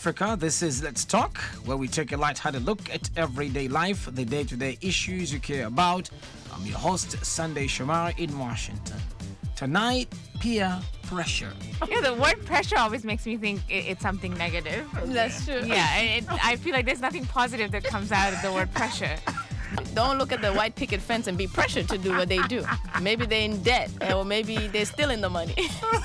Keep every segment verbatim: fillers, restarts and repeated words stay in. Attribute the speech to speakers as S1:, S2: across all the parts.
S1: Africa. This is Let's Talk, where we take a light-hearted look at everyday life, the day-to-day issues you care about. I'm your host, Sunday Shomari in Washington. Tonight, peer pressure.
S2: Yeah, the word pressure always makes me think it, it's something negative.
S3: That's true.
S2: Yeah, it, I feel like there's nothing positive that comes out of the word pressure.
S3: Don't look at the white picket fence and be pressured to do what they do. Maybe they're in debt, or maybe they're stealing the money.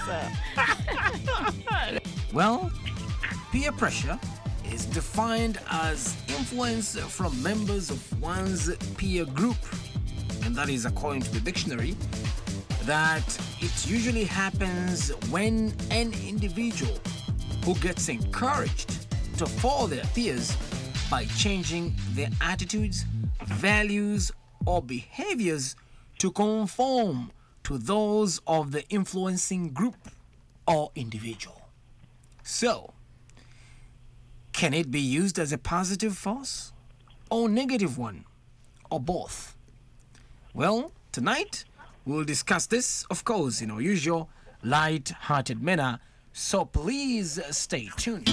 S3: So.
S1: Well, peer pressure is defined as influence from members of one's peer group, and that is according to the dictionary, that it usually happens when an individual who gets encouraged to follow their peers by changing their attitudes, values, or behaviors to conform to those of the influencing group or individual. So, can it be used as a positive force or negative one, or both? Well, tonight we'll discuss this, of course, in our usual light-hearted manner, so please stay tuned.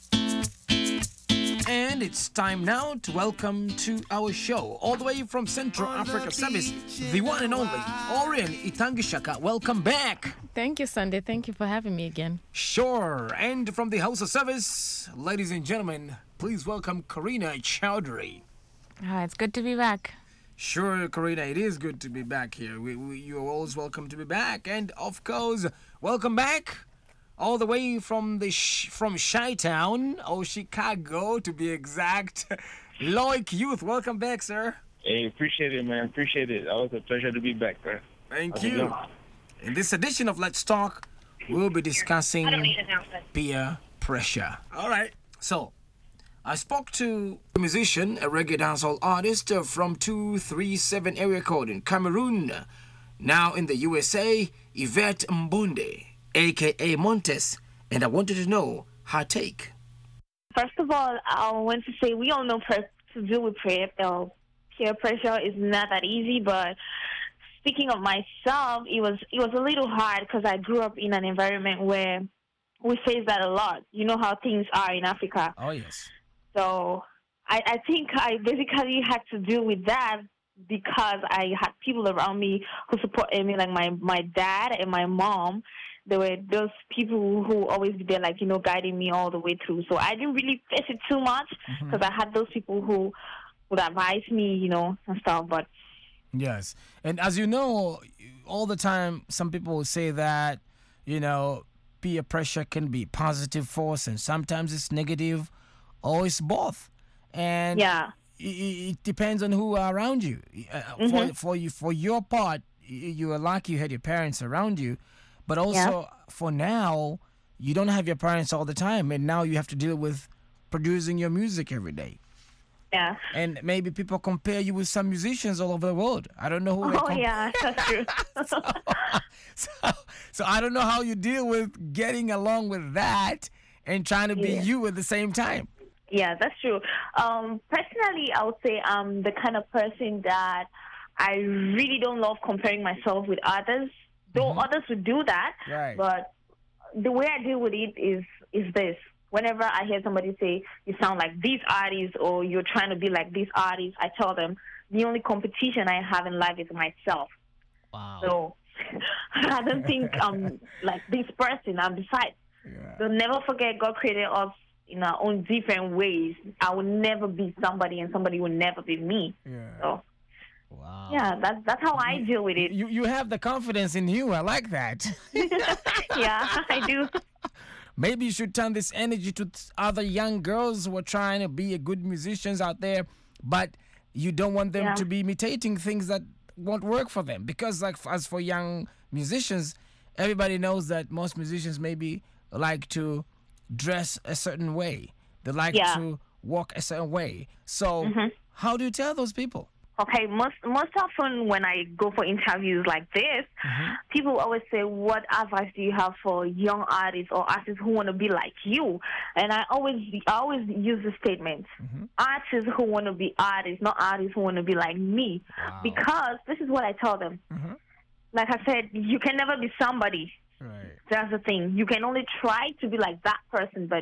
S1: And it's time now to welcome to our show, all the way from Central Africa Service, the one and only Orion Itangishaka. Welcome back.
S3: Thank you, Sunday. Thank you for having me again.
S1: Sure. And from the House of Service, ladies and gentlemen, please welcome Karina Chowdhury.
S2: Oh, it's good to be back.
S1: Sure, Karina, it is good to be back here. We, we, you're always welcome to be back. And, of course, welcome back all the way from the sh- from Chi-Town, or Chicago, to be exact. Loic Youth, welcome back, sir.
S4: Hey, appreciate it, man. Appreciate it. Always a pleasure to be back, man.
S1: Thank
S4: How's
S1: you. In this edition of Let's Talk, we'll be discussing peer pressure. All right. So, I spoke to a musician, a reggae dancehall artist uh, from two three seven area code in Cameroon. Now in the U S A, Yvette Mbonde, a k a. Montes, and I wanted to know her take.
S5: First of all, I want to say we all know per- to deal with peer, uh, peer pressure is not that easy, but speaking of myself, it was it was a little hard because I grew up in an environment where we face that a lot. You know how things are in Africa.
S1: Oh, yes.
S5: So I, I think I basically had to deal with that because I had people around me who supported me, like my, my dad and my mom. There were those people who always be there, like, you know, guiding me all the way through. So I didn't really face it too much because mm-hmm. I had those people who would advise me, you know, and stuff. But
S1: yes. And as you know, all the time, some people will say that, you know, peer pressure can be positive force and sometimes it's negative or it's both. And
S5: yeah.
S1: it, it depends on who are around you. Uh,
S5: mm-hmm.
S1: For for you, for your part, you were lucky you had your parents around you. But also,
S5: yeah.
S1: for now, you don't have your parents all the time. And now you have to deal with producing your music every day.
S5: Yeah.
S1: And maybe people compare you with some musicians all over the world. I don't know who they
S5: Oh,
S1: compare.
S5: yeah, that's true.
S1: so, so, so I don't know how you deal with getting along with that and trying to be
S5: yeah.
S1: you at the same time.
S5: Yeah, that's true. Um, personally, I would say I'm the kind of person that I really don't love comparing myself with others. Though mm-hmm. others would do that,
S1: right.
S5: But the way I deal with it is is this. Whenever I hear somebody say, you sound like these artists or you're trying to be like these artists, I tell them the only competition I have in life is myself.
S1: Wow.
S5: So I don't think I'm like this person. I'm besides.
S1: Yeah.
S5: So never forget God created us in our own different ways. I will never be somebody and somebody will never be me.
S1: Yeah.
S5: So.
S1: Wow.
S5: Yeah, that's that's how I deal with it.
S1: You you have the confidence in you. I like that.
S5: Yeah, I do.
S1: Maybe you should turn this energy to other young girls who are trying to be a good musicians out there, but you don't want them
S5: yeah.
S1: to be imitating things that won't work for them. Because like as for young musicians, everybody knows that most musicians maybe like to dress a certain way. They like
S5: yeah.
S1: to walk a certain way. So
S5: mm-hmm.
S1: how do you tell those people?
S5: Okay, most most often when I go for interviews like this,
S1: mm-hmm.
S5: people always say, what advice do you have for young artists or artists who want to be like you? And I always I always use the statement,
S1: mm-hmm.
S5: artists who want to be artists, not artists who want to be like me.
S1: Wow.
S5: Because this is what I tell them.
S1: Mm-hmm.
S5: Like I said, you can never be somebody.
S1: Right.
S5: That's the thing. You can only try to be like that person, but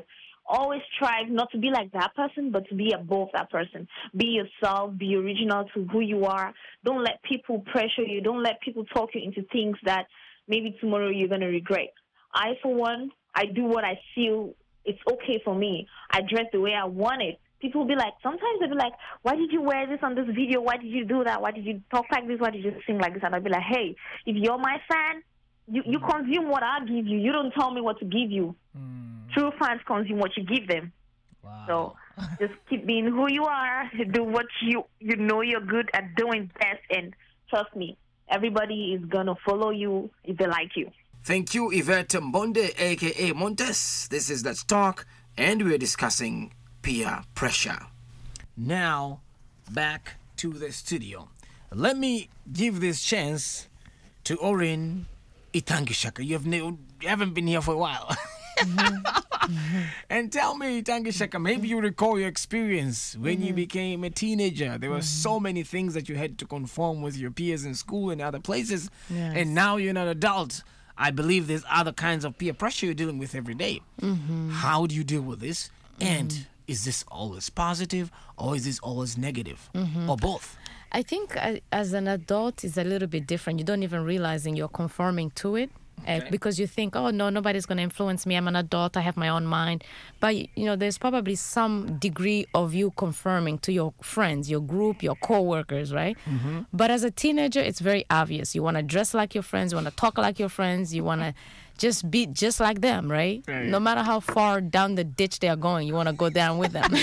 S5: always strive not to be like that person, but to be above that person. Be yourself, be original to who you are. Don't let people pressure you. Don't let people talk you into things that maybe tomorrow you're going to regret. I, for one, I do what I feel it's okay for me. I dress the way I want it. People will be like, sometimes they'll be like, why did you wear this on this video? Why did you do that? Why did you talk like this? Why did you sing like this? And I'll be like, hey, if you're my fan, you, you consume what I give you. You don't tell me what to give you. Mm. True fans consume what you give them. Wow. So just keep being who you are. Do what you, you know you're good at doing best. And trust me, everybody is going to follow you if they like you.
S1: Thank you, Yvette Mbonde, a k a. Montes. This is Let's Talk, and we're discussing peer pressure. Now, back to the studio. Let me give this chance to Orin Itangishaka. You, have ne- you haven't been here for a while. Mm-hmm. Mm-hmm. And tell me, Itangishaka, maybe you recall your experience when mm-hmm. you became a teenager. There were mm-hmm. so many things that you had to conform with your peers in school and other places. Yes. And now you're an adult. I believe there's other kinds of peer pressure you're dealing with every day. Mm-hmm. How do you deal with this? And mm-hmm. is this always positive or is this always negative? Mm-hmm. Or both?
S3: I think uh, as an adult, it's a little bit different. You don't even realize you're conforming to it. Okay. Uh, because you think, oh, no, nobody's going to influence me. I'm an adult. I have my own mind. But, you know, there's probably some degree of you conforming to your friends, your group, your coworkers, right? Mm-hmm. But as a teenager, it's very obvious. You want to dress like your friends. You want to talk like your friends. You want to just be just like them, right? right? No matter how far down the ditch they are going, you want to go down with them.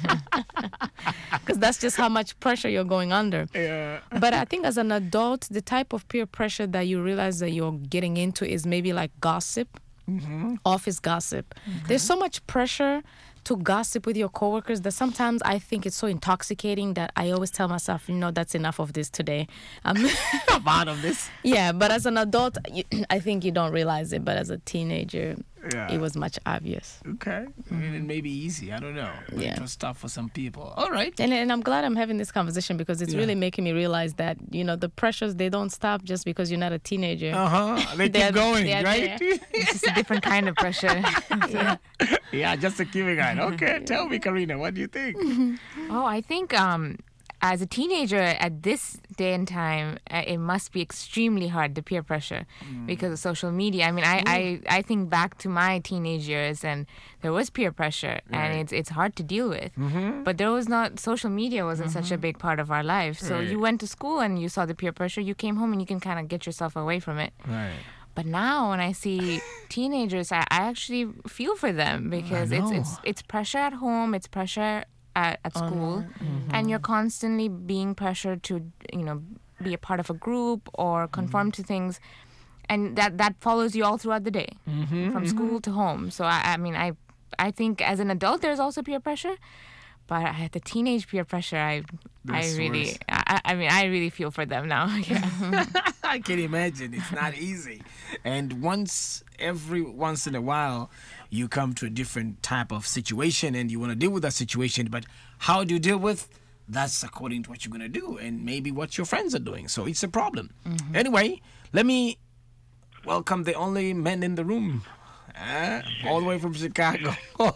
S3: Because that's just how much pressure you're going under. Yeah. But I think as an adult, the type of peer pressure that you realize that you're getting into is maybe like gossip, mm-hmm. office gossip. Mm-hmm. There's so much pressure to gossip with your coworkers that sometimes I think it's so intoxicating that I always tell myself, you know, that's enough of this today. Um,
S1: I'm out of this.
S3: Yeah, but as an adult, you, I think you don't realize it. But as a teenager, yeah. it was much obvious.
S1: Okay. Mm-hmm. I mean, it may be easy. I don't know. But yeah. it was tough for some people. All right.
S3: And, and I'm glad I'm having this conversation because it's yeah. really making me realize that, you know, the pressures, they don't stop just because you're not a teenager.
S1: Uh-huh. They keep going, right?
S2: It's just a different kind of pressure.
S1: yeah. yeah, just a keeping on. Okay, tell me, Karina, what do you think?
S2: Oh, I think um, as a teenager at this day and time, uh, it must be extremely hard, the peer pressure, mm. because of social media. I mean, I, I, I think back to my teenage years and there was peer pressure right. and it's it's hard to deal with. Mm-hmm. But there was not, social media wasn't mm-hmm. such a big part of our life. So right. you went to school and you saw the peer pressure, you came home and you can kind of get yourself away from it. Right. But now when I see teenagers, I, I actually feel for them because it's it's it's pressure at home, it's pressure at, at school, mm-hmm. and you're constantly being pressured to, you know, be a part of a group or conform mm-hmm. to things, and that, that follows you all throughout the day, mm-hmm. from school mm-hmm. to home. So I, I mean, I I think as an adult there's also peer pressure. But at the teenage peer pressure, I, That's I really, I, I mean, I really feel for them now. Yeah.
S1: I can imagine it's not easy, and once every once in a while, you come to a different type of situation, and you want to deal with that situation. But how do you deal with? That's according to what you're gonna do, and maybe what your friends are doing. So it's a problem. Mm-hmm. Anyway, let me welcome the only man in the room. Uh, all the way from Chicago.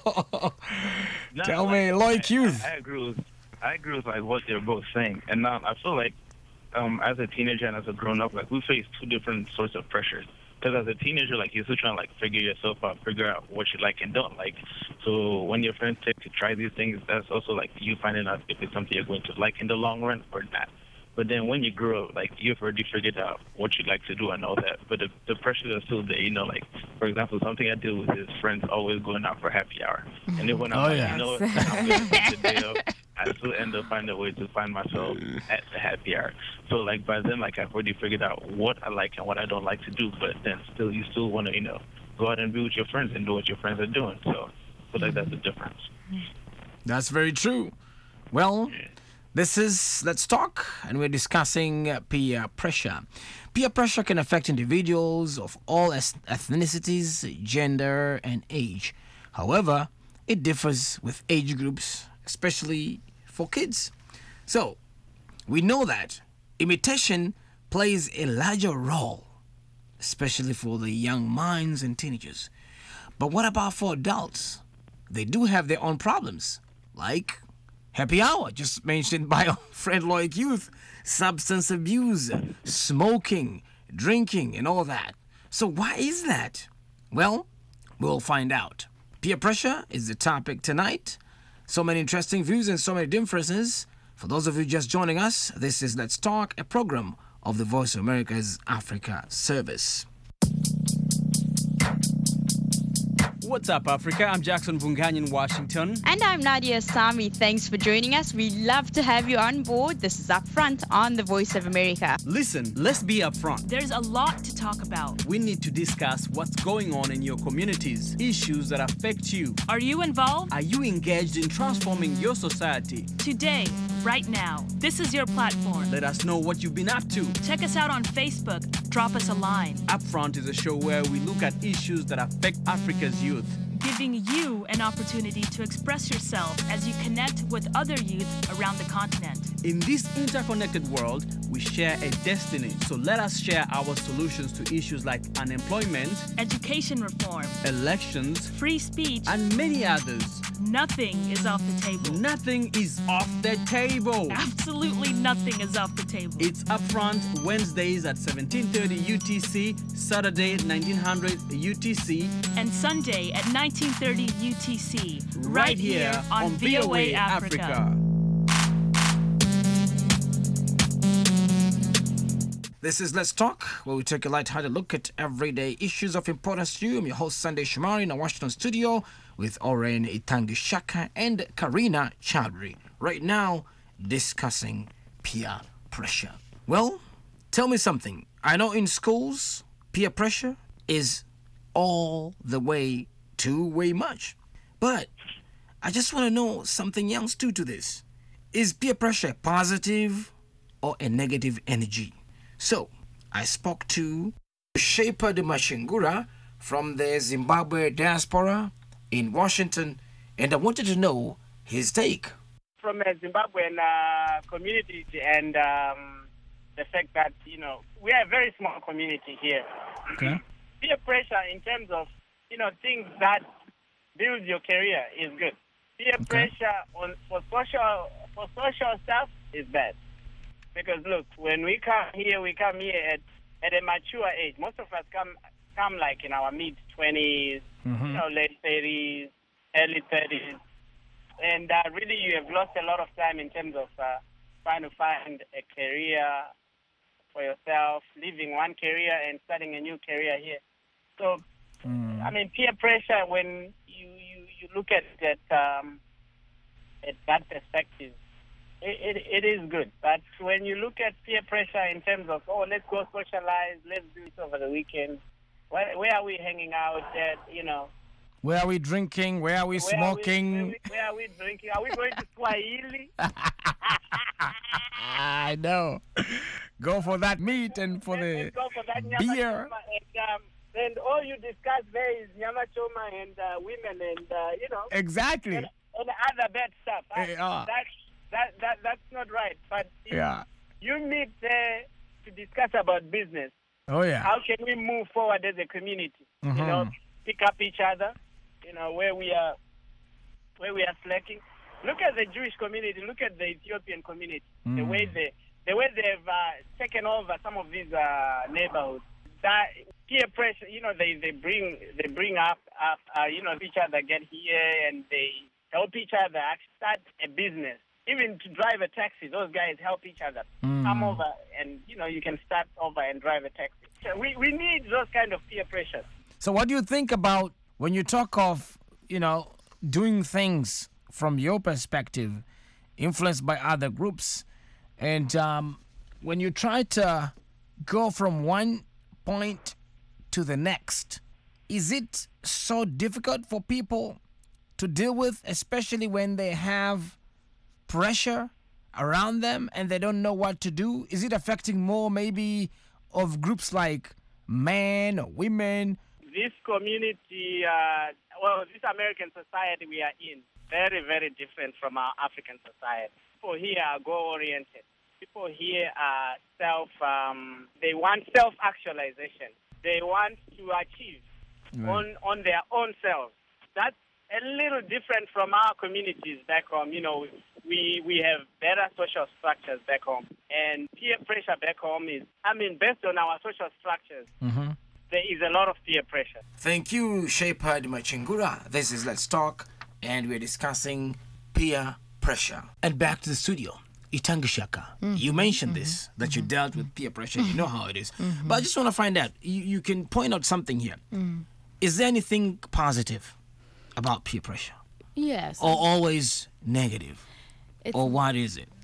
S4: no,
S1: Tell
S4: like,
S1: me, Lloyd Hughes.
S4: I, I agree with, I agree with like what they're both saying, and now I feel like, um, as a teenager and as a grown up, like we face two different sorts of pressures. Because as a teenager, like you're still trying to like figure yourself out, figure out what you like and don't like. So when your friends take to try these things, that's also like you finding out if it's something you're going to like in the long run or not. But then when you grow up, like, you've already figured out what you like to do and all that. But the, the pressure is still there, you know, like, for example, something I deal with is friends always going out for happy hour. And then when I'm
S1: oh,
S4: like,
S1: yeah.
S4: you know what, I'm going to take the day off, I still end up finding a way to find myself at the happy hour. So, like, by then, like, I've already figured out what I like and what I don't like to do. But then still, you still want to, you know, go out and be with your friends and do what your friends are doing. So I feel like that's the difference.
S1: That's very true. Well... Yeah. This is Let's Talk, and we're discussing peer pressure. Peer pressure can affect individuals of all ethnicities, gender, and age. However, it differs with age groups, especially for kids. So, we know that imitation plays a larger role, especially for the young minds and teenagers. But what about for adults? they do have their own problems, like happy hour, just mentioned by our friend Loic Youth, substance abuse, smoking, drinking, and all that. So why is that? Well, we'll find out. Peer pressure is the topic tonight. So many interesting views and so many differences. For those of you just joining us, this is Let's Talk, a program of the Voice of America's Africa service.
S6: What's up, Africa? I'm Jackson Vunganyi in Washington.
S7: And I'm Nadia Sami. Thanks for joining us. We love to have you on board. This is Upfront on the Voice of America.
S6: Listen, let's be upfront.
S8: There's a lot to talk about.
S6: We need to discuss what's going on in your communities, issues that affect you.
S8: Are you involved?
S6: Are you engaged in transforming your society?
S8: Today, right now, this is your platform.
S6: Let us know what you've been up to.
S8: Check us out on Facebook. Drop us a line.
S6: Upfront is a show where we look at issues that affect Africa's youth,
S8: giving you an opportunity to express yourself as you connect with other youth around the continent.
S6: In this interconnected world, we share a destiny. So let us share our solutions to issues like unemployment,
S8: education reform,
S6: elections,
S8: free speech,
S6: and many others.
S8: Nothing is off the table.
S6: Nothing is off the table.
S8: Absolutely nothing is off the table.
S6: It's Upfront Wednesdays at seventeen thirty U T C, Saturday nineteen hundred U T C,
S8: and Sunday at nineteen thirty U T C, right,
S6: right here
S8: on,
S6: on
S8: V O A Africa.
S6: Africa.
S1: This is Let's Talk, where we take a light-hearted look at everyday issues of importance to you. I'm your host, Sunday Shumari, in our Washington studio with Oren Itangishaka and Karina Chowdhury. Right now, discussing peer pressure. Well, tell me something. I know in schools, peer pressure is all the way too way much. But I just want to know something else too to this. Is peer pressure positive or a negative energy? So, I spoke to Shepherd Mashingura from the Zimbabwe diaspora in Washington, and I wanted to know his take.
S9: From a Zimbabwean uh, community and um, the fact that, you know, we are a very small community here.
S1: Okay.
S9: Peer pressure in terms of, you know, things that build your career is good. Peer
S1: Okay.
S9: pressure on for social for social stuff is bad. Because look, when we come here, we come here at, at a mature age. Most of us come come like in our mid twenties,
S1: Mhm.
S9: you know, late thirties, early thirties, and uh, really you have lost a lot of time in terms of uh, trying to find a career for yourself, leaving one career and starting a new career here. So, I mean, peer pressure when you, you, you look at it um, at that perspective. It, it, it is good, but when you look at peer pressure in terms of, oh, let's go socialize, let's do it over the weekend, where, where are we hanging out at, you know?
S1: Where are we drinking? Where are we
S9: Where
S1: smoking?
S9: Are we, where, we, where are we drinking? Are we going to Swahili?
S1: I know. Go for that meat and for the
S9: Let's go for that nyama
S1: beer.
S9: choma, and, um, and all you discuss there is nyama choma and uh, women and, uh, you know,
S1: Exactly.
S9: and, and other bad stuff. Uh,
S1: Yeah.
S9: That's, that, that, that's not right. But if
S1: Yeah.
S9: you meet there to discuss about business.
S1: Oh, yeah.
S9: How can we move forward as a community? You know, pick up each other. You know, where we are, where we are slacking. Look at the Jewish community. Look at the Ethiopian community. The way they, the way they've uh, taken over some of these uh, neighborhoods. That peer pressure. You know, they, they bring they bring up, up uh, you know, each other get here and they help each other start a business. Even to drive a taxi, those guys help each other. Come over and, you know, you can start over and drive a taxi. So we, we need those kind of peer pressures.
S1: So what do you think about when you talk of, you know, doing things from your perspective, influenced by other groups, and um, when you try to go from one point to the next, is it so difficult for people to deal with, especially when they have pressure around them and they don't know what to do? Is it affecting more maybe of groups like men or women?
S9: This community, uh, well, this American society we are in, very, very different from our African society. People here are goal-oriented. People here are self, um, they want self-actualization. They want to achieve on, on their own selves. That's a little different from our communities back home. You know, we we have better social structures back home, and peer pressure back home is, I mean, based on our social structures, mm-hmm. there is a lot of peer pressure.
S1: Thank you, Shepard Machingura. This is Let's Talk, and we're discussing peer pressure. And back to the studio. Itangishaka, mm-hmm. you mentioned mm-hmm. this, that mm-hmm. you dealt with peer pressure. You know how it is. Mm-hmm. But I just want to find out, you, you can point out something here. Mm. Is there anything positive about peer pressure?
S3: Yes.
S1: Or always negative? It's, or what is it?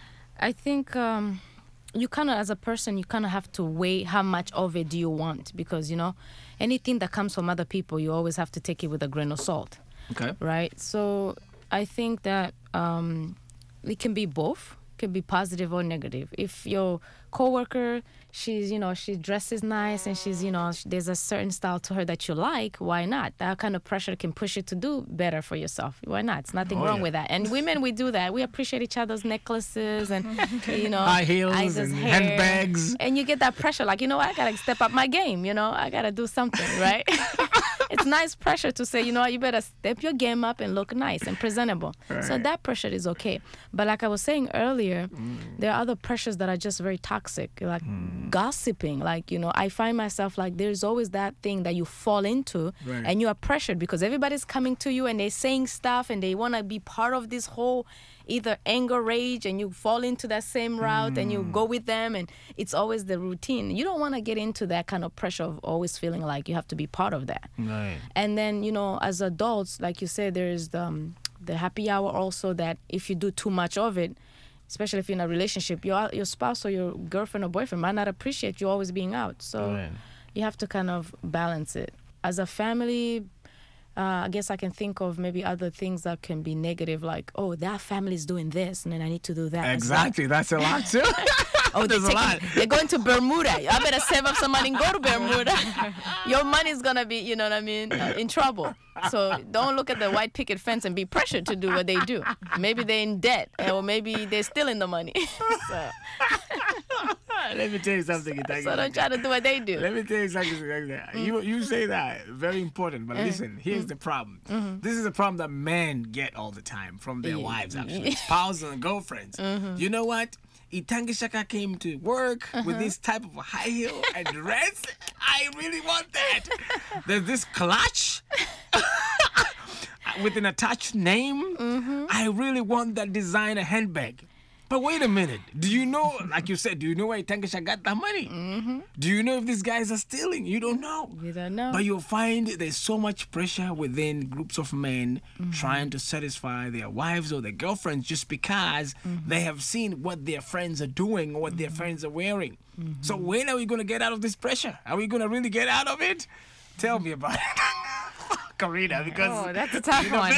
S3: I think um, you kind of, as a person, you kind of have to weigh how much of it do you want. Because, you know, anything that comes from other people, you always have to take it with a grain of salt.
S1: Okay.
S3: Right? So I think that um, it can be both. Could be positive or negative. If your coworker, she's, you know, she dresses nice and she's, you know, there's a certain style to her that you like, why not? That kind of pressure can push you to do better for yourself. Why not? It's nothing oh, wrong yeah. with that. And women, we do that. We appreciate each other's necklaces and, you know,
S1: high heels and
S3: hair.
S1: handbags.
S3: And you get that pressure, like, you know what? I got to step up my game, you know? I got to do something, right? It's nice pressure to say, you know what, you better step your game up and look nice and presentable. Right. So that pressure is okay. But like I was saying earlier, mm. there are other pressures that are just very toxic, like mm. gossiping. Like, you know, I find myself like there's always that thing that you fall into right. and you are pressured because everybody's coming to you and they're saying stuff and they want to be part of this whole either anger, rage, and you fall into that same route mm. and you go with them, and it's always the routine. You don't want to get into that kind of pressure of always feeling like you have to be part of that.
S1: Right.
S3: And then, you know, as adults, like you said, there's the, um, the happy hour also, that if you do too much of it, especially if you're in a relationship, your your spouse or your girlfriend or boyfriend might not appreciate you always being out. So right. you have to kind of balance it. As a family, Uh, I guess I can think of maybe other things that can be negative, like, oh, that family's doing this, and then I need to do that.
S1: Exactly, that's a lot too.
S3: Oh, there's a lot. They're going to Bermuda. I better save up some money and go to Bermuda. Your money's gonna be, you know what I mean, uh, in trouble. So don't look at the white picket fence and be pressured to do what they do. Maybe they're in debt, or maybe they're stealing the money. So.
S1: Let me tell you something.
S3: So don't try to do what they do.
S1: Let me tell you something. Mm-hmm. You you say that, very important. But mm-hmm. listen, here's mm-hmm. the problem. Mm-hmm. This is a problem that men get all the time from their yeah. wives, actually, spouses and girlfriends. Mm-hmm. You know what? Itangishaka came to work uh-huh. with this type of high heel and dress. I really want that. There's this clutch with an attached name. Mm-hmm. I really want that designer handbag. But wait a minute. Do you know, like you said, do you know where Itangishaka got that money? Mm-hmm. Do you know if these guys are stealing? You don't know.
S3: You don't know.
S1: But you'll find there's so much pressure within groups of men mm-hmm. trying to satisfy their wives or their girlfriends just because mm-hmm. they have seen what their friends are doing or what mm-hmm. their friends are wearing. Mm-hmm. So when are we going to get out of this pressure? Are we going to really get out of it? Tell me about it. Karina, because...
S2: Oh, that's a tough one.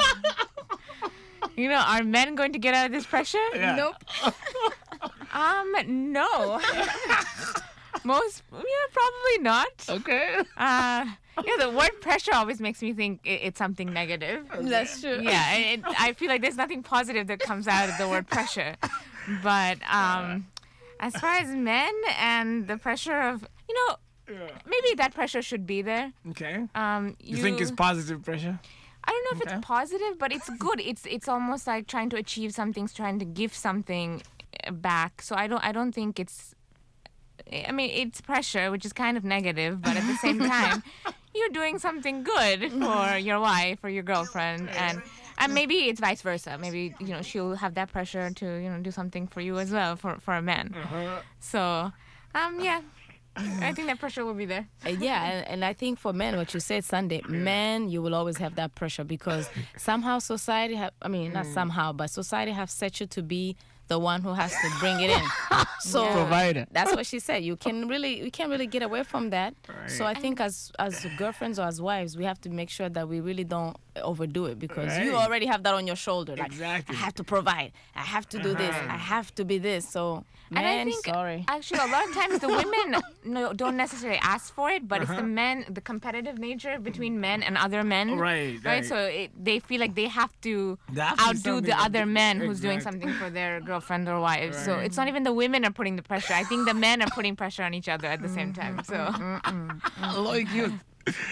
S2: You know, are men going to get out of this pressure?
S1: Yeah.
S2: Nope. um, no. Most, you know, probably not.
S1: Okay.
S2: Uh, yeah, the word pressure always makes me think it, it's something negative.
S3: Okay. That's true.
S2: Yeah, it, I feel like there's nothing positive that comes out of the word pressure. But um, as far as men and the pressure of, you know, yeah. maybe that pressure should be there.
S1: Okay.
S2: Um,
S1: you, you think it's positive pressure?
S2: I don't know if okay. it's positive, but it's good. It's it's almost like trying to achieve something, trying to give something back. So I don't I don't think it's. I mean, it's pressure, which is kind of negative, but at the same time, you're doing something good for your wife or your girlfriend, and and maybe it's vice versa. Maybe, you know, she'll have that pressure to, you know, do something for you as well, for for a man. Uh-huh. So, um, yeah. I think that pressure will be there.
S3: Uh, yeah, and, and I think for men, what you said, Sunday, men, you will always have that pressure because somehow society, have, I mean, not somehow, but society have set you to be the one who has to bring it in. So
S1: yeah. Provider.
S3: That's what she said. You can really, you can't really get away from that.
S1: Right.
S3: So I think as as girlfriends or as wives, we have to make sure that we really don't overdo it because right. you already have that on your shoulder. Like,
S1: exactly.
S3: I have to provide. I have to do uh-huh. this. I have to be this. So, man,
S2: and I think,
S3: sorry.
S2: Actually, a lot of times the women no, don't necessarily ask for it, but uh-huh. it's the men, the competitive nature between men and other men.
S1: Right, right.
S2: right? So it, they feel like they have to outdo the other men who's exactly. doing something for their girlfriend or wife. Right. So it's not even the women are putting the pressure. I think the men are putting pressure on each other at the same time. So,
S1: like you.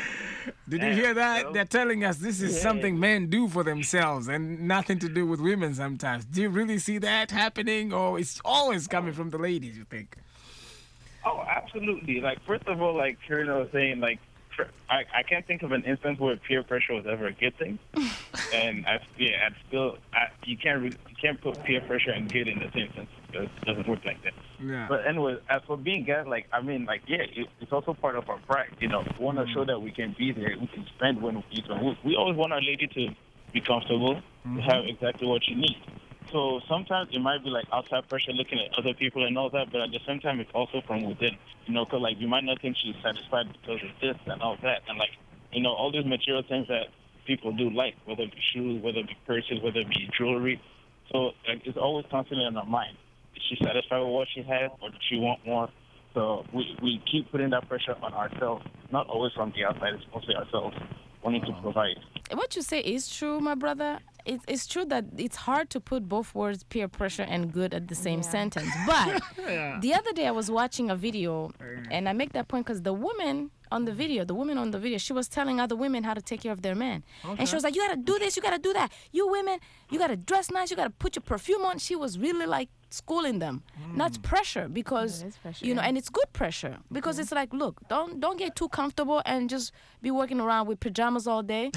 S1: Did you hear that? They're telling us this is something men do for themselves and nothing to do with women sometimes. Do you really see that happening, or it's always coming from the ladies, you think?
S4: Oh, absolutely. Like, first of all, like Karina was saying, like, I, I can't think of an instance where peer pressure was ever a good thing. And I, yeah, I still, I, you can't re, you can't put peer pressure and good in the same sense because it doesn't work like that.
S1: Yeah.
S4: But anyway, as for being guys, like, I mean, like, yeah, it, it's also part of our pride. You know, we want to mm. show that we can be there, we can spend when we need. We, we always want our lady to be comfortable, mm-hmm. to have exactly what you need. So sometimes it might be like outside pressure, looking at other people and all that, but at the same time, it's also from within. You know, because like you might not think she's satisfied because of this and all that, and like, you know, all these material things that people do like, whether it be shoes, whether it be purses, whether it be jewelry. So like, it's always constantly on our mind. Is she satisfied with what she has, or does she want more? So we we keep putting that pressure on ourselves, not always from the outside. It's mostly ourselves wanting to provide.
S3: What you say is true, my brother. It, it's true that it's hard to put both words, peer pressure and good, at the same yeah. sentence. But yeah. the other day I was watching a video, and I make that point because the woman on the video, the woman on the video, she was telling other women how to take care of their men. Okay. And she was like, you got to do this, you got to do that. You women, you got to dress nice, you got to put your perfume on. She was really like schooling them. Mm. That's pressure because, yeah, pressure, you know, yeah. and it's good pressure because yeah. it's like, look, don't don't get too comfortable and just be walking around with pajamas all day.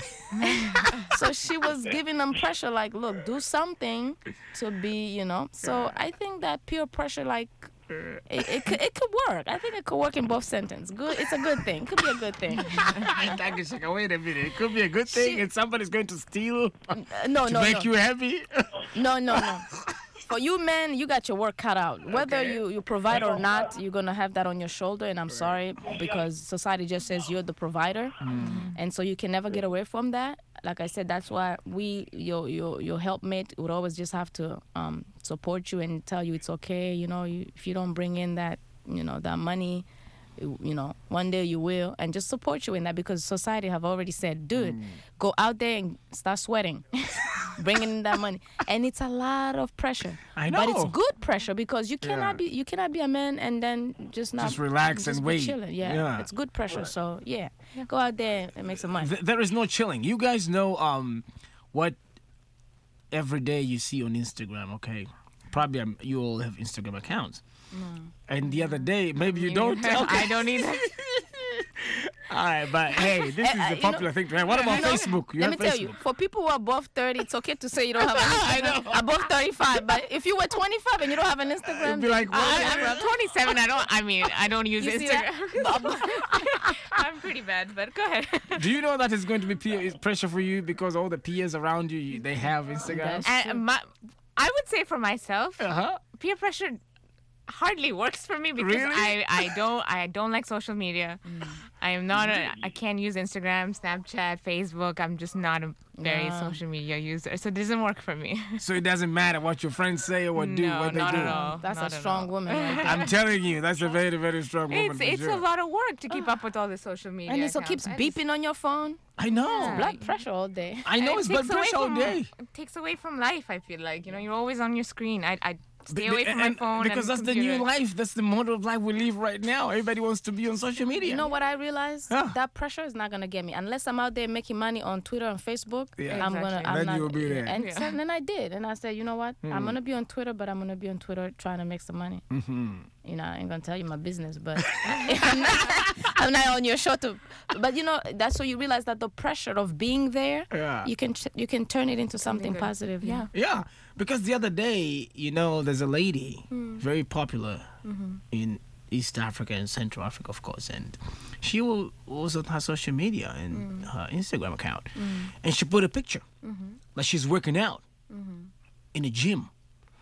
S3: So she was giving them pressure like, look, do something to be, you know. So I think that peer pressure, like, It, it, could, it could work. I think it could work in both sentences. Good. It's a good thing. Could be a good thing.
S1: Wait a minute. It could be a good thing she, and somebody's going to steal
S3: uh, no,
S1: to
S3: no,
S1: make
S3: no.
S1: you happy?
S3: No, no, no. For you men, you got your work cut out. Whether okay. you, you provide or not, you're going to have that on your shoulder. And I'm sorry, because society just says you're the provider. Mm. And so you can never get away from that. Like I said, that's why we, your your your helpmate, would always just have to um, support you and tell you it's okay. You know, you, if you don't bring in that, you know, that money, you know, one day you will, and just support you in that, because society have already said, dude, mm. go out there and start sweating, bringing in that money, and it's a lot of pressure.
S1: I know,
S3: but it's good pressure because you cannot yeah. be you cannot be a man and then just not
S1: just relax
S3: just
S1: and wait.
S3: Chilling. Yeah. yeah, it's good pressure. So yeah, go out there and make some money.
S1: Th- there is no chilling. You guys know um what every day you see on Instagram. Okay, probably um, you all have Instagram accounts. No. And the other day, maybe you, you don't.
S2: Okay. I don't either.
S1: All right, but hey, this is a popular know, thing. Right? What about you know, Facebook? You
S3: let me
S1: Facebook?
S3: tell you, for people who are above thirty, it's okay to say you don't have an Instagram. I know. Above thirty-five, but if you were twenty-five and you don't have an Instagram,
S1: you'd be like, what?
S2: I, I'm twenty-seven. I don't. I mean, I don't use you Instagram. I'm pretty bad, but go ahead.
S1: Do you know that it's going to be peer pressure for you because all the peers around you, they have Instagram?
S2: And my, I would say for myself,
S1: uh-huh.
S2: peer pressure hardly works for me because
S1: really?
S2: I, I don't I don't like social media. Mm. I am not a, I can't use Instagram, Snapchat, Facebook. I'm just not a very yeah. social media user, so it doesn't work for me.
S1: So it doesn't matter what your friends say or what
S2: no,
S1: do what
S2: not
S1: they do.
S2: At all.
S3: That's
S2: not
S3: a strong
S2: all.
S3: woman. Right?
S1: I'm telling you, that's a very very strong woman.
S2: It's it's
S1: sure.
S2: a lot of work to keep up with all the social media.
S3: And it so keeps
S2: I
S3: beeping
S2: just,
S3: on your phone.
S1: I know.
S3: Yeah. Blood pressure all day.
S1: I know,
S2: it
S1: it's blood pressure all
S2: from,
S1: day.
S2: It takes away from life. I feel like you know you're always on your screen. I I. Stay away from
S1: and
S2: my phone.
S1: Because
S2: and
S1: that's
S2: computer.
S1: the new life. That's the model of life we live right now. Everybody wants to be on social media.
S3: You know what I realized?
S1: Huh?
S3: That pressure is not gonna get me unless I'm out there making money on Twitter and Facebook.
S1: Yeah.
S3: I'm
S2: exactly.
S3: gonna. I'm
S1: then
S3: not,
S1: you'll be there.
S3: And,
S2: yeah.
S3: so, and then I did, and I said, you know what? Hmm. I'm gonna be on Twitter, but I'm gonna be on Twitter trying to make some money.
S1: Mm-hmm.
S3: You know, I ain't gonna tell you my business, but I'm, not, I'm not on your show to. But you know, that's so you realize that the pressure of being there,
S1: yeah.
S3: you can you can turn it into something
S2: good.
S3: positive. Yeah.
S1: Yeah, because the other day, you know, there's a lady mm. very popular mm-hmm. in East Africa and Central Africa, of course, and she will, was on her social media and mm. her Instagram account, mm. and she put a picture mm-hmm. like she's working out mm-hmm. in a gym,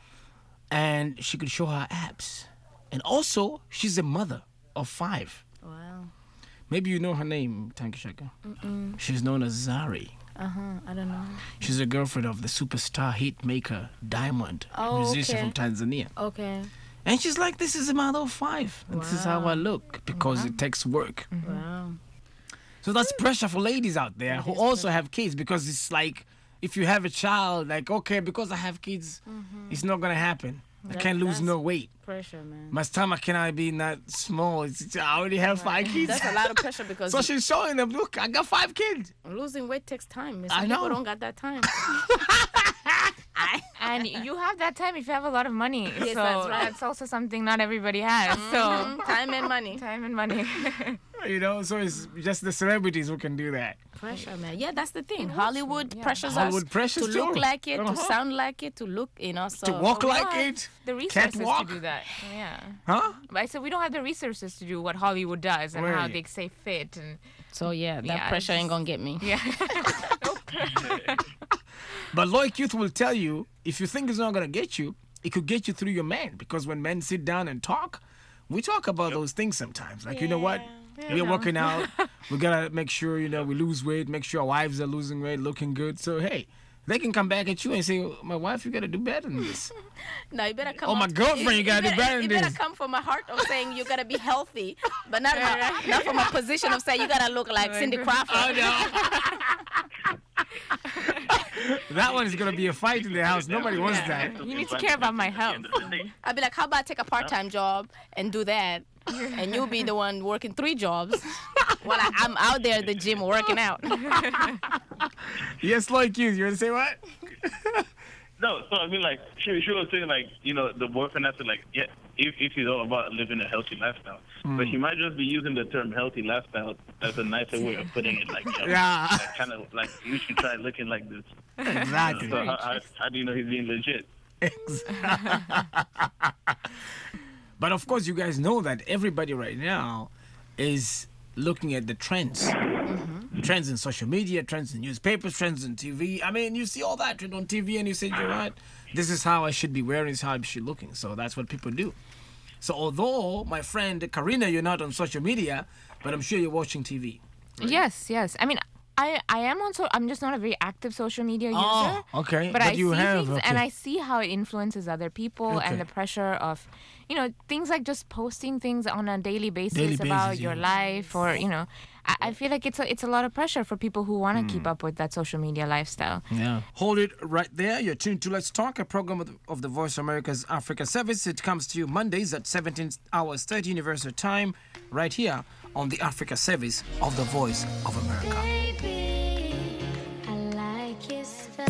S1: and she could show her abs, and also she's a mother of five.
S3: Wow.
S1: Maybe you know her name, Tankishaka. Mm-mm. She's known as Zari.
S3: Uh-huh, I don't know.
S1: She's a girlfriend of the superstar hit maker Diamond,
S3: oh,
S1: musician
S3: okay.
S1: from Tanzania.
S3: Okay.
S1: And she's like, this is a mother of five. And
S3: wow.
S1: this is how I look because wow. it takes work.
S3: Mm-hmm. Wow.
S1: So that's pressure for ladies out there
S3: that
S1: who also pressure. have kids, because it's like, if you have a child, like, okay, because I have kids, mm-hmm. it's not going to happen. I can't lose no weight.
S3: Pressure, man.
S1: My stomach cannot be not small. It's, I already have five kids.
S3: That's a lot of pressure because
S1: so she's showing them, look, I got five kids.
S3: Losing weight takes time. Some
S1: I know.
S3: People don't got that time.
S2: And you have that time if you have a lot of money.
S3: Yes,
S2: so
S3: that's right.
S2: that's also something not everybody has. So
S3: Mhm. Time and money.
S2: Time and money.
S1: You know, so it's just the celebrities who can do that.
S3: Pressure, man. Yeah, that's the thing. Hollywood
S2: Yeah.
S3: pressures
S1: Hollywood
S3: us
S1: pressures
S3: to look
S1: too.
S3: like it,
S1: Uh-huh.
S3: to sound like it, to look, you know, so
S1: To walk
S2: we
S1: like
S2: don't have
S1: it.
S2: The resources
S1: Catwalk.
S2: to do that. Yeah.
S1: Huh?
S2: But I said we don't have the resources to do what Hollywood does and how
S1: Right.
S2: they say fit and
S3: So yeah, that
S2: Yeah,
S3: pressure
S2: it's
S3: ain't gonna get me.
S2: yeah.
S1: But Loic Youth will tell you, if you think it's not going to get you, it could get you through your man. Because when men sit down and talk, we talk about those things sometimes. Like, you know what? We're working out. We got to make sure, you know, we lose weight, make sure our wives are losing weight, looking good. So, hey, they can come back at you and say, my wife, you got to do better than this.
S3: No, you better come.
S1: Oh, my
S3: out-
S1: girlfriend, you gotta do
S3: better-
S1: better
S3: You
S1: than
S3: better
S1: this.
S3: come from a heart of saying you gotta be healthy, but not not, not from a position of saying you gotta look like Cindy Crawford.
S1: Oh, no. That one is going to be a fight in the house. Nobody wants that.
S2: You need to care about my health.
S3: I'd be like, how about I take a part-time job and do that, and you'll be the one working three jobs while I, I'm out there at the gym working out.
S1: Yes, Loic Youth, you want to say what?
S4: No, so I mean, like, she, she was saying, like, you know, the boyfriend has to, like, yeah, if, if he's all about living a healthy lifestyle.
S1: Mm.
S4: But she might just be using the term healthy lifestyle as a nicer way of putting it, like, you know,
S1: Yeah.
S4: like, kind of, like, you should try looking like this.
S1: Exactly.
S4: So how, how, how do you know he's being legit?
S1: But of course, you guys know that everybody right now is looking at the trends. Mm-hmm. Trends in social media, trends in newspapers, trends in T V. I mean, you see all that trend on T V and you say, you know what? This is how I should be wearing, this is how I should be looking. So that's what people do. So although, my friend Karina, you're not on social media, but I'm sure you're watching T V.
S2: Yes, yes. I mean, I, I am on so I'm just not a very active social media user.
S1: Oh, okay.
S2: But,
S1: But
S2: I
S1: you
S2: see
S1: have,
S2: things
S1: okay.
S2: and I see how it influences other people
S1: Okay.
S2: and the pressure of, you know, things like just posting things on a daily basis
S1: Daily
S2: about
S1: basis,
S2: your
S1: yeah.
S2: life, or you know, I, I feel like it's a it's a lot of pressure for people who want to keep up with that social media lifestyle.
S1: Yeah. Hold it right there. You're tuned to Let's Talk, a program of the, of the Voice of America's Africa Service. It comes to you Mondays at seventeen hours thirty Universal Time, right here on the Africa Service of the Voice of America.
S10: Baby, I like your style.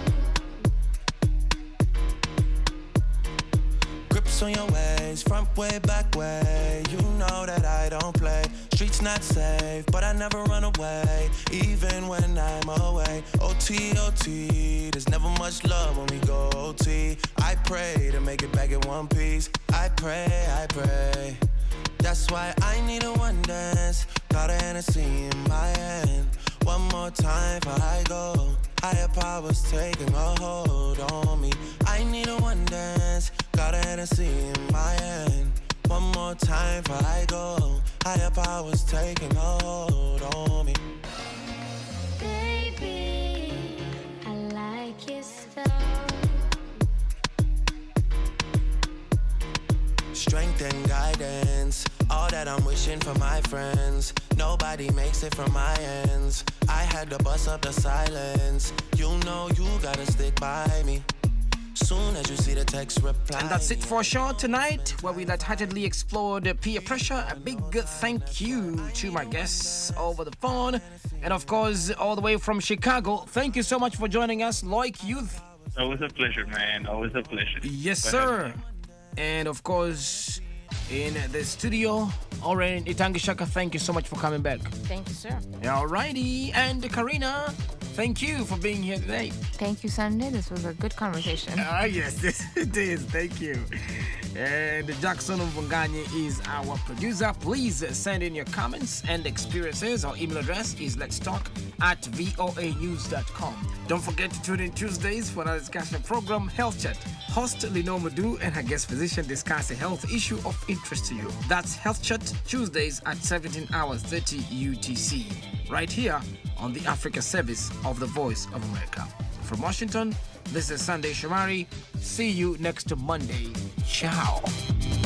S11: Grips on your ways, front way, back way. You know that I don't play. Streets not safe, but I never run away, even when I'm away. O T, O T, there's never much love when we go O T. I pray to make it back in one piece. I pray, I pray. That's why I need a one dance. Got a Hennessy in my hand. One more time before I go. Higher powers taking a hold on me. I need a one dance. Got a Hennessy in my hand. One more time before I go. Higher powers taking a hold on me.
S10: Baby, I like your style.
S11: Strength and guidance, all that I'm wishing for my friends. Nobody makes it from my ends. I had to bust up the silence. You know you gotta stick by me. Soon as you see the text reply.
S1: And that's it for a show tonight, where we lightheartedly explored peer pressure. A big thank you to my guests over the phone. And of course, all the way from Chicago, thank you so much for joining us, Loic Youth.
S4: Always a pleasure, man. Always a pleasure.
S1: Yes,
S4: Go
S1: sir.
S4: ahead.
S1: And of course, in the studio, Oren Itangishaka, thank you so much for coming back.
S3: Thank you, sir.
S1: Alrighty, and Karina, thank you for being here today.
S2: Thank you, Sunday. This was a good conversation.
S1: Ah, yes, it is. Thank you. And Jackson Mvunganye is our producer. Please send in your comments and experiences. Our email address is let's talk at voa news dot com. Don't forget to tune in Tuesdays for another discussion program, Health Chat. Host Lino Madu and her guest physician discuss a health issue of interest to you. That's Health Chat, Tuesdays at seventeen hours thirty U T C. Right here on the Africa Service of the Voice of America. From Washington, this is Sunday Shomari. See you next Monday. Ciao.